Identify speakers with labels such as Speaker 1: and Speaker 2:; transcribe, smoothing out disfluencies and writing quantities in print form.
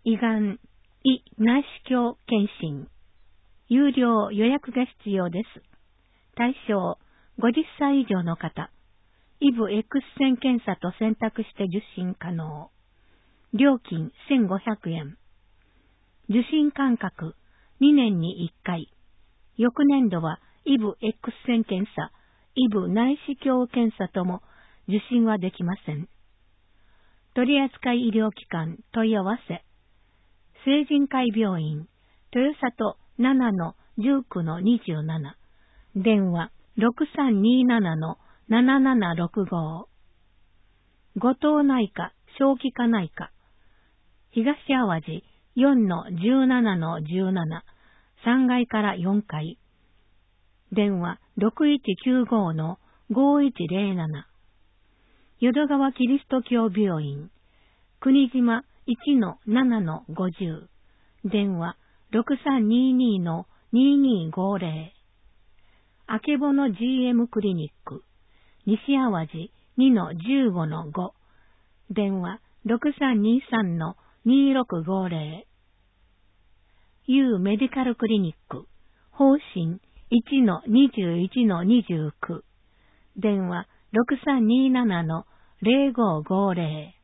Speaker 1: 胃がん、胃内視鏡検診。有料予約が必要です。対象、50歳以上の方。胃部 X 線検査と選択して受診可能。料金1500円。受診間隔、2年に1回。翌年度は胃部 X 線検査、胃部内視鏡検査とも受診はできません。取扱医療機関問い合わせ。成人会病院、豊里7-19-27。電話6327-7765。後藤内科、小児科内科。東淡路4-17-17。3階から4階。電話6195-5107。淀川キリスト教病院。国島1-7-50。電話6322-2250。あけぼの GM クリニック。西淡路2-15-5。電話6323-2650。U メディカルクリニック。方針1-21-29。電話6327-0550。